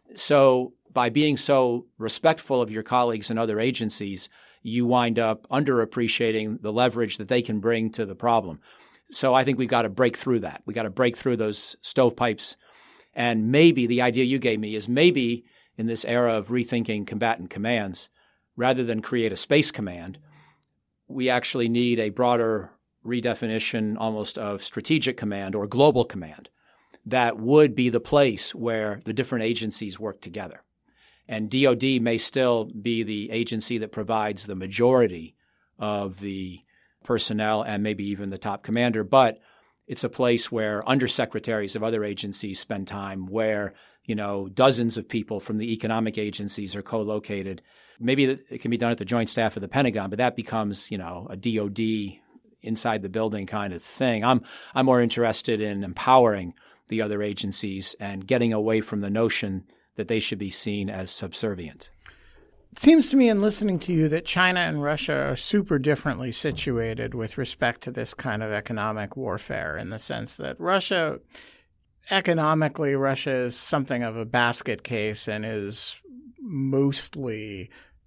So by being so respectful of your colleagues in other agencies, you wind up underappreciating the leverage that they can bring to the problem. So I think we've got to break through that. We've got to break through those stovepipes. And maybe the idea you gave me is maybe in this era of rethinking combatant commands, rather than create a space command, we actually need a broader redefinition almost of strategic command or global command, that would be the place where the different agencies work together. And D O D may still be the agency that provides the majority of the personnel and maybe even the top commander, but it's a place where undersecretaries of other agencies spend time, where, you know, dozens of people from the economic agencies are co-located. Maybe it can be done at the Joint Staff of the Pentagon, but that becomes, you know, a D O D inside the building kind of thing. I'm I'm more interested in empowering the other agencies and getting away from the notion that they should be seen as subservient. It seems to me in listening to you that China and Russia are super differently situated with respect to this kind of economic warfare, in the sense that Russia, economically, Russia is something of a basket case and is mostly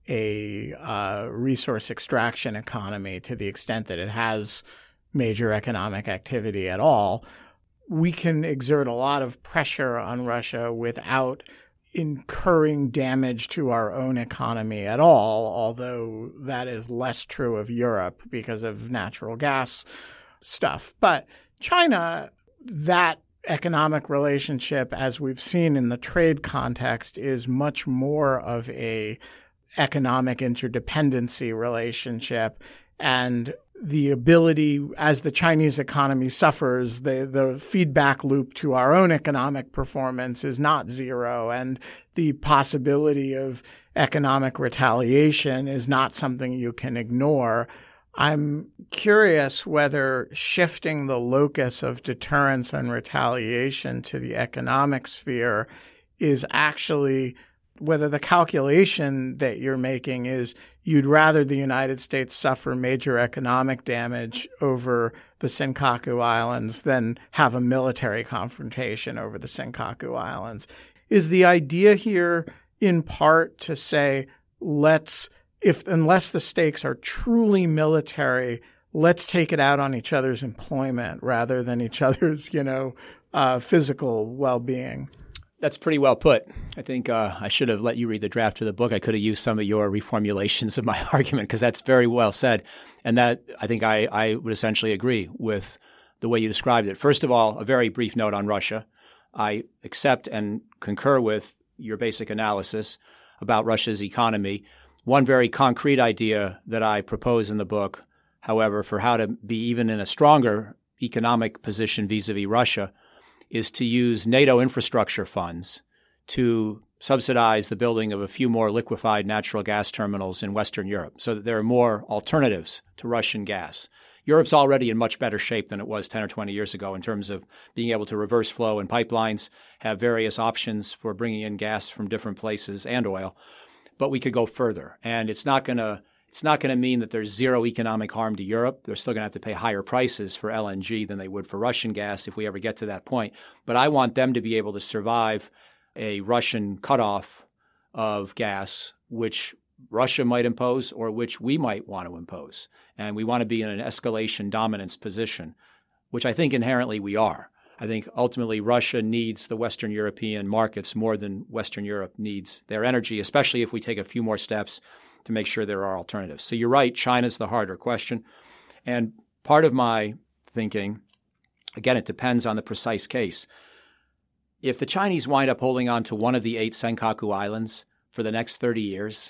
a uh, resource extraction economy to the extent that it has major economic activity at all. We can exert a lot of pressure on Russia without incurring damage to our own economy at all, although that is less true of Europe because of natural gas stuff. But China, that economic relationship, as we've seen in the trade context, is much more of a economic interdependency relationship. And the ability, as the Chinese economy suffers, the, the feedback loop to our own economic performance is not zero. And the possibility of economic retaliation is not something you can ignore. I'm curious whether shifting the locus of deterrence and retaliation to the economic sphere is actually, whether the calculation that you're making is you'd rather the United States suffer major economic damage over the Senkaku Islands than have a military confrontation over the Senkaku Islands. Is the idea here in part to say, let's, if unless the stakes are truly military, let's take it out on each other's employment rather than each other's, you know, uh, physical well-being? That's pretty well put. I think uh, I should have let you read the draft of the book. I could have used some of your reformulations of my argument, because that's very well said. And that, I think I, I would essentially agree with the way you described it. First of all, a very brief note on Russia. I accept and concur with your basic analysis about Russia's economy. One very concrete idea that I propose in the book, however, for how to be even in a stronger economic position vis-a-vis Russia, is to use NATO infrastructure funds to subsidize the building of a few more liquefied natural gas terminals in Western Europe so that there are more alternatives to Russian gas. Europe's already in much better shape than it was ten or twenty years ago in terms of being able to reverse flow in pipelines, have various options for bringing in gas from different places and oil. But we could go further. And it's not going to It's not going to mean that there's zero economic harm to Europe. They're still going to have to pay higher prices for L N G than they would for Russian gas if we ever get to that point. But I want them to be able to survive a Russian cutoff of gas, which Russia might impose or which we might want to impose. And we want to be in an escalation dominance position, which I think inherently we are. I think ultimately Russia needs the Western European markets more than Western Europe needs their energy, especially if we take a few more steps to make sure there are alternatives. So you're right, China's the harder question. And part of my thinking, again, it depends on the precise case. If the Chinese wind up holding on to one of the eight Senkaku Islands for the next thirty years,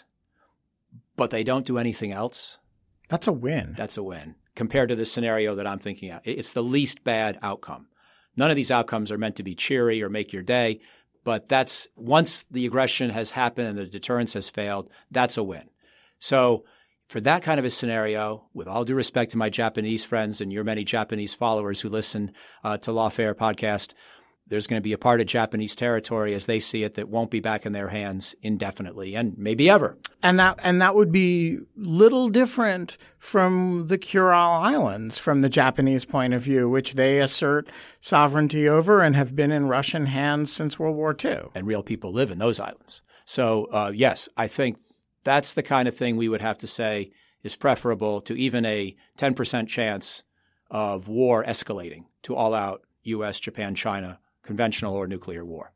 but they don't do anything else, that's a win. That's a win compared to the scenario that I'm thinking of. It's the least bad outcome. None of these outcomes are meant to be cheery or make your day, but that's once the aggression has happened and the deterrence has failed, that's a win. So for that kind of a scenario, with all due respect to my Japanese friends and your many Japanese followers who listen uh, to Lawfare podcast, there's going to be a part of Japanese territory as they see it that won't be back in their hands indefinitely and maybe ever. And that and that would be little different from the Kuril Islands from the Japanese point of view, which they assert sovereignty over and have been in Russian hands since World War Two. And real people live in those islands. So, uh, yes, I think that's the kind of thing we would have to say is preferable to even a ten percent chance of war escalating to all-out U S, Japan, China, conventional or nuclear war.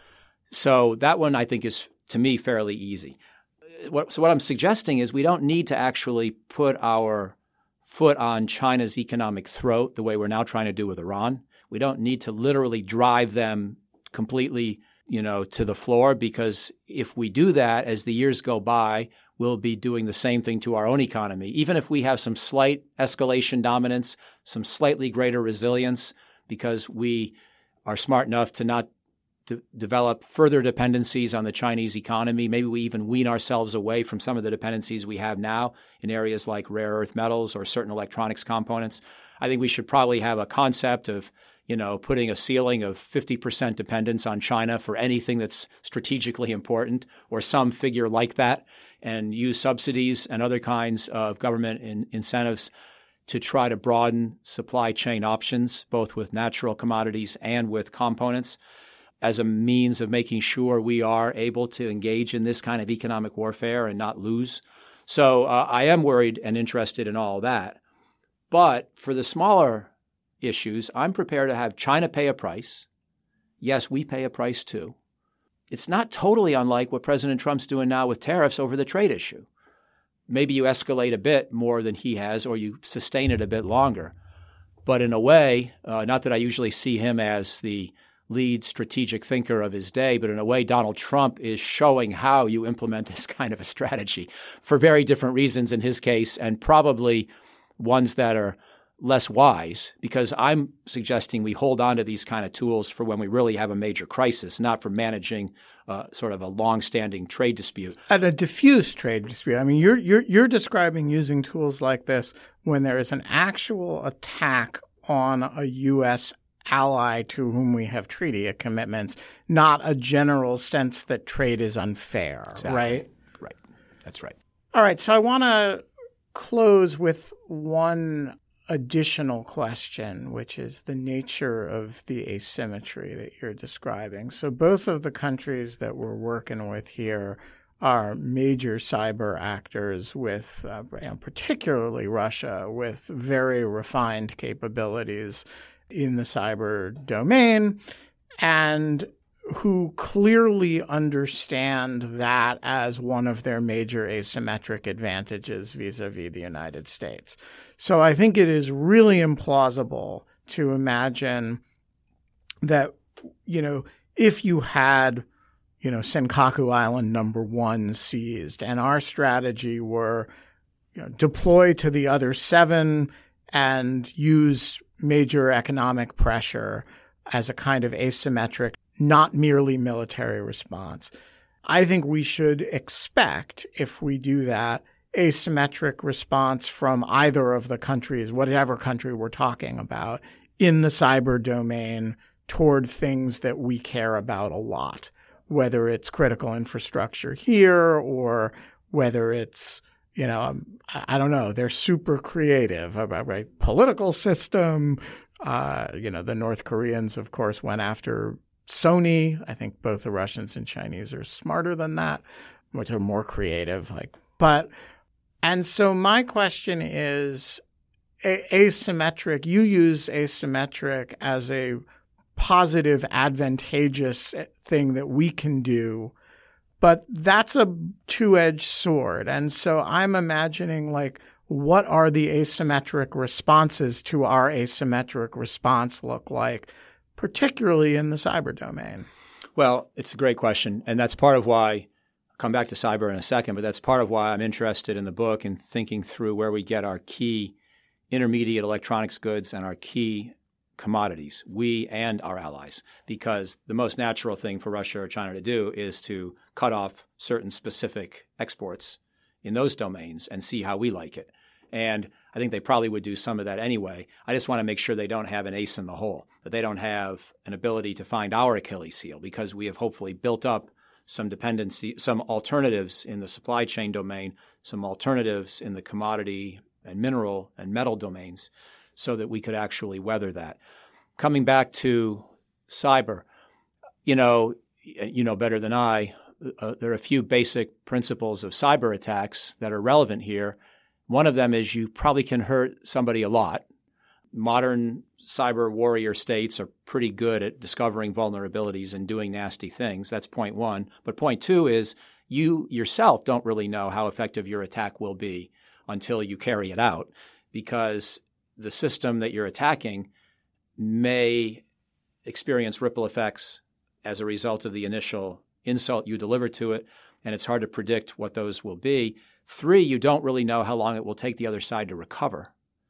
So that one I think is, to me, fairly easy. What, so what I'm suggesting is we don't need to actually put our foot on China's economic throat the way we're now trying to do with Iran. We don't need to literally drive them completely, you know, to the floor, because if we do that, as the years go by, we'll be doing the same thing to our own economy. Even if we have some slight escalation dominance, some slightly greater resilience, because we are smart enough to not to develop further dependencies on the Chinese economy. Maybe we even wean ourselves away from some of the dependencies we have now in areas like rare earth metals or certain electronics components. I think we should probably have a concept of, you know, putting a ceiling of fifty percent dependence on China for anything that's strategically important, or some figure like that, and use subsidies and other kinds of government in- incentives to try to broaden supply chain options, both with natural commodities and with components, as a means of making sure we are able to engage in this kind of economic warfare and not lose. So uh, I am worried and interested in all that. But for the smaller issues, I'm prepared to have China pay a price. Yes, we pay a price too. It's not totally unlike what President Trump's doing now with tariffs over the trade issue. Maybe you escalate a bit more than he has, or you sustain it a bit longer. But in a way, uh, not that I usually see him as the lead strategic thinker of his day, but in a way, Donald Trump is showing how you implement this kind of a strategy for very different reasons in his case, and probably ones that are less wise, because I'm suggesting we hold on to these kind of tools for when we really have a major crisis, not for managing uh, sort of a long-standing trade dispute. At a diffuse trade dispute. I mean, you're you're you're describing using tools like this when there is an actual attack on a U S ally to whom we have treaty commitments, not a general sense that trade is unfair, Exactly. right? Right. That's right. All right. So I want to close with one additional question, which is the nature of the asymmetry that you're describing. So both of the countries that we're working with here are major cyber actors with, uh, you know, particularly Russia, with very refined capabilities in the cyber domain, and who clearly understand that as one of their major asymmetric advantages vis-a-vis the United States. So I think it is really implausible to imagine that, you know, if you had, you know, Senkaku Island number one seized and our strategy were, you know, deploy to the other seven and use major economic pressure as a kind of asymmetric, not merely military response. I think we should expect, if we do that, asymmetric response from either of the countries, whatever country we're talking about, in the cyber domain toward things that we care about a lot, whether it's critical infrastructure here or whether it's, you know, I don't know, they're super creative about, right? Political system. Uh, you know, the North Koreans, of course, went after Sony. I think both the Russians and Chinese are smarter than that, which are more creative. Like, but, and so my question is, a- asymmetric, you use asymmetric as a positive, advantageous thing that we can do, but that's a two-edged sword. And so I'm imagining, like, what are the asymmetric responses to our asymmetric response look like, particularly in the cyber domain? Well, it's a great question. And that's part of why I'll come back to cyber in a second, but that's part of why I'm interested in the book and thinking through where we get our key intermediate electronics goods and our key commodities, we and our allies, because the most natural thing for Russia or China to do is to cut off certain specific exports in those domains and see how we like it. And I think they probably would do some of that anyway. I just want to make sure they don't have an ace in the hole, that they don't have an ability to find our Achilles heel, because we have hopefully built up some dependency, some alternatives in the supply chain domain, some alternatives in the commodity and mineral and metal domains, so that we could actually weather that. Coming back to cyber, you know, you know better than I, uh, there are a few basic principles of cyber attacks that are relevant here. One of them is you probably can hurt somebody a lot. Modern cyber warrior states are pretty good at discovering vulnerabilities and doing nasty things. That's point one. But point two is you yourself don't really know how effective your attack will be until you carry it out, because the system that you're attacking may experience ripple effects as a result of the initial insult you deliver to it, and it's hard to predict what those will be. Three, you don't really know how long it will take the other side to recover.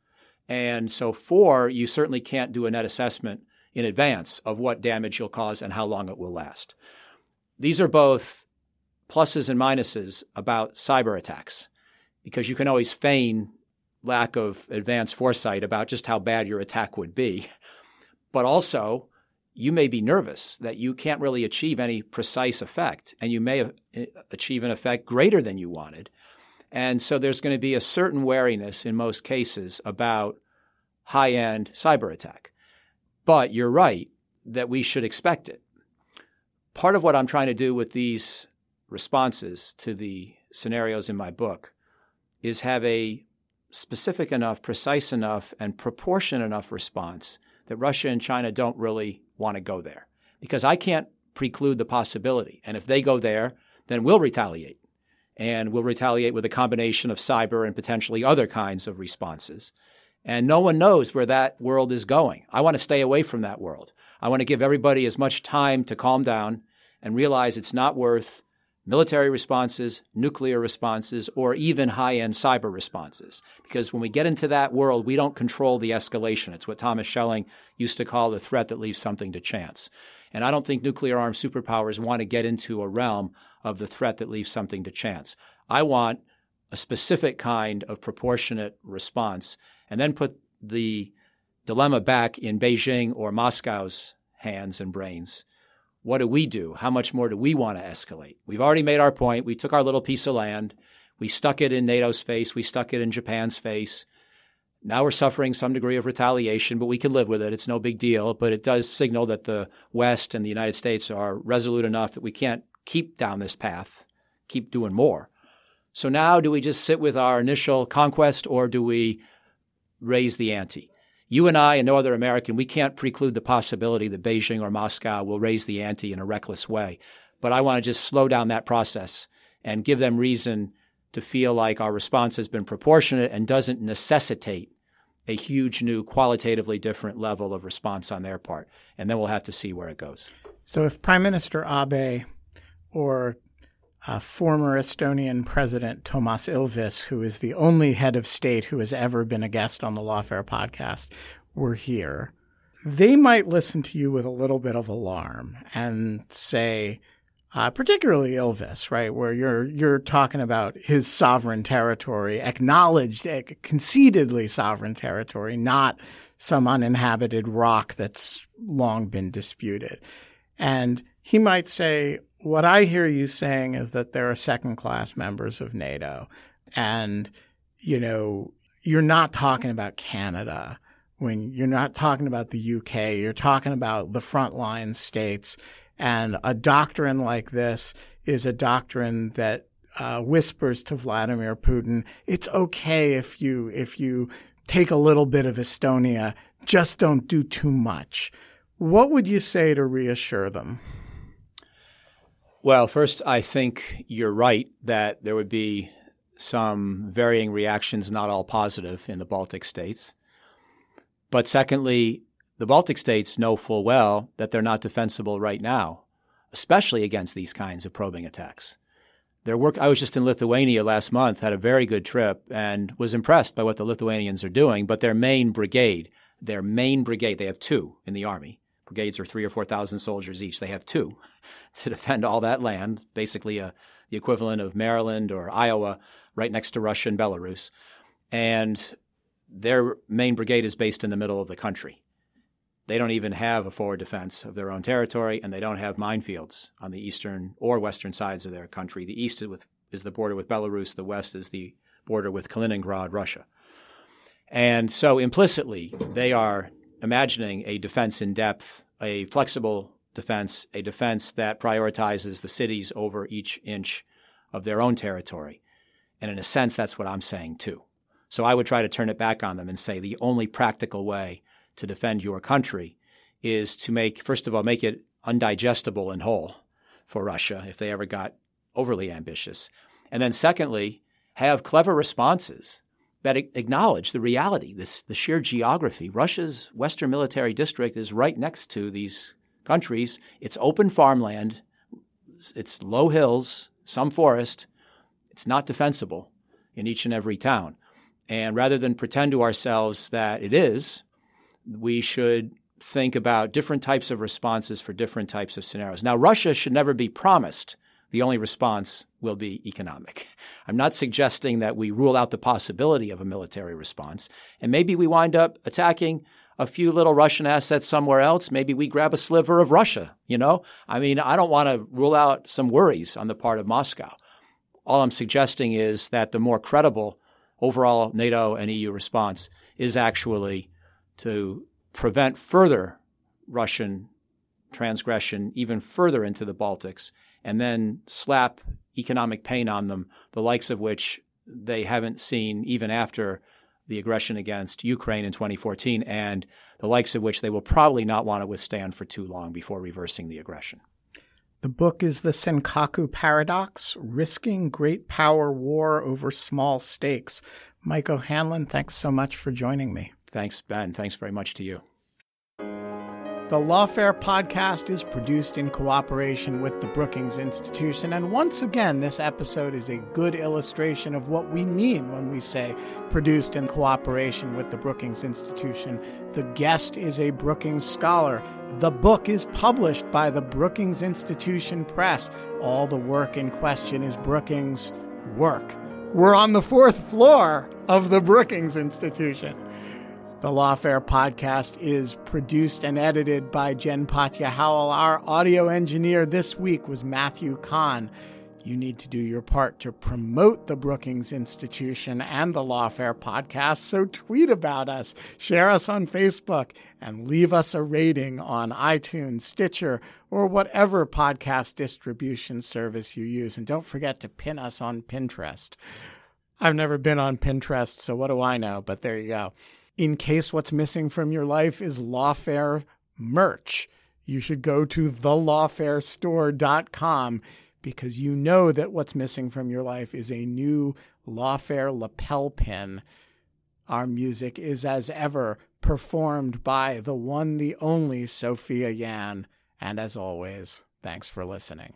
And so four, you certainly can't do a net assessment in advance of what damage you'll cause and how long it will last. These are both pluses and minuses about cyber attacks, because you can always feign lack of advanced foresight about just how bad your attack would be. But also, you may be nervous that you can't really achieve any precise effect, and you may achieve an effect greater than you wanted. And so there's going to be a certain wariness in most cases about high-end cyber attack. But you're right that we should expect it. Part of what I'm trying to do with these responses to the scenarios in my book is have a specific enough, precise enough, and proportionate enough response that Russia and China don't really want to go there. Because I can't preclude the possibility. And if they go there, then we'll retaliate. And we'll retaliate with a combination of cyber and potentially other kinds of responses. And no one knows where that world is going. I want to stay away from that world. I want to give everybody as much time to calm down and realize it's not worth military responses, nuclear responses, or even high-end cyber responses. Because when we get into that world, we don't control the escalation. It's what Thomas Schelling used to call the threat that leaves something to chance. And I don't think nuclear-armed superpowers want to get into a realm of the threat that leaves something to chance. I want a specific kind of proportionate response, and then put the dilemma back in Beijing or Moscow's hands and brains. What do we do? How much more do we want to escalate? We've already made our point. We took our little piece of land. We stuck it in NATO's face. We stuck it in Japan's face. Now we're suffering some degree of retaliation, but we can live with it. It's no big deal. But it does signal that the West and the United States are resolute enough that we can't keep down this path, keep doing more. So now do we just sit with our initial conquest, or do we raise the ante? You and I and no other American, we can't preclude the possibility that Beijing or Moscow will raise the ante in a reckless way. But I want to just slow down that process and give them reason to feel like our response has been proportionate and doesn't necessitate a huge new qualitatively different level of response on their part. And then we'll have to see where it goes. So if Prime Minister Abe or uh, former Estonian President Toomas Ilves, who is the only head of state who has ever been a guest on the Lawfare podcast, were here, they might listen to you with a little bit of alarm and say, uh, particularly Ilves, right, where you're you're talking about his sovereign territory, acknowledged, concededly sovereign territory, not some uninhabited rock that's long been disputed. And he might say, what I hear you saying is that there are second-class members of NATO, and, you know, you're not talking about Canada. When you're not talking about the U K, you're talking about the frontline states. And a doctrine like this is a doctrine that uh, whispers to Vladimir Putin, it's okay if you if you take a little bit of Estonia, just don't do too much. What would you say to reassure them? Well, first, I think you're right that there would be some varying reactions, not all positive, in the Baltic states. But secondly, the Baltic states know full well that they're not defensible right now, especially against these kinds of probing attacks. Their work, I was just in Lithuania last month, had a very good trip, and was impressed by what the Lithuanians are doing. But their main brigade, their main brigade, they have two in the army. Brigades are three or four thousand soldiers each. They have two to defend all that land, basically a, the equivalent of Maryland or Iowa, right next to Russia and Belarus. And their main brigade is based in the middle of the country. They don't even have a forward defense of their own territory, and they don't have minefields on the eastern or western sides of their country. The east is, with, is the border with Belarus. The west is the border with Kaliningrad, Russia. And so implicitly, they are imagining a defense in depth, a flexible defense, a defense that prioritizes the cities over each inch of their own territory. And in a sense, that's what I'm saying too. So I would try to turn it back on them and say the only practical way to defend your country is to make, first of all, make it undigestible and whole for Russia if they ever got overly ambitious. And then secondly, have clever responses that acknowledge the reality, this, the sheer geography. Russia's Western Military District is right next to these countries. It's open farmland. It's low hills, some forest. It's not defensible in each and every town. And rather than pretend to ourselves that it is, we should think about different types of responses for different types of scenarios. Now, Russia should never be promised the only response will be economic. I'm not suggesting that we rule out the possibility of a military response. And maybe we wind up attacking a few little Russian assets somewhere else. Maybe we grab a sliver of Russia, you know? I mean, I don't want to rule out some worries on the part of Moscow. All I'm suggesting is that the more credible overall NATO and E U response is actually to prevent further Russian transgression even further into the Baltics, and then slap economic pain on them, the likes of which they haven't seen even after the aggression against Ukraine in twenty fourteen, and the likes of which they will probably not want to withstand for too long before reversing the aggression. The book is The Senkaku Paradox, Risking Great Power War Over Small Stakes. Mike O'Hanlon, thanks so much for joining me. Thanks, Ben. Thanks very much to you. The Lawfare podcast is produced in cooperation with the Brookings Institution, and once again, this episode is a good illustration of what we mean when we say produced in cooperation with the Brookings Institution. The guest is a Brookings scholar. The book is published by the Brookings Institution Press. All the work in question is Brookings' work. We're on the fourth floor of the Brookings Institution. The Lawfare podcast is produced and edited by Jen Patja Howell. Our audio engineer this week was Matthew Kahn. You need to do your part to promote the Brookings Institution and the Lawfare podcast, so tweet about us, share us on Facebook, and leave us a rating on iTunes, Stitcher, or whatever podcast distribution service you use. And don't forget to pin us on Pinterest. I've never been on Pinterest, so what do I know? But there you go. In case what's missing from your life is Lawfare merch, you should go to the lawfare store dot com, because you know that what's missing from your life is a new Lawfare lapel pin. Our music is, as ever, performed by the one, the only Sophia Yan. And as always, thanks for listening.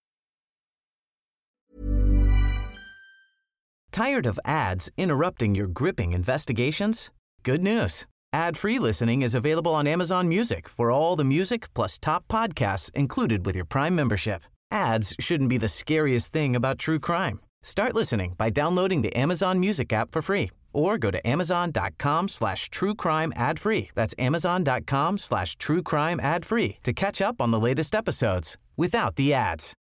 Tired of ads interrupting your gripping investigations? Good news. Ad-free listening is available on Amazon Music for all the music plus top podcasts included with your Prime membership. Ads shouldn't be the scariest thing about true crime. Start listening by downloading the Amazon Music app for free or go to amazon.com slash true crime ad free. That's amazon.com slash true crime ad free to catch up on the latest episodes without the ads.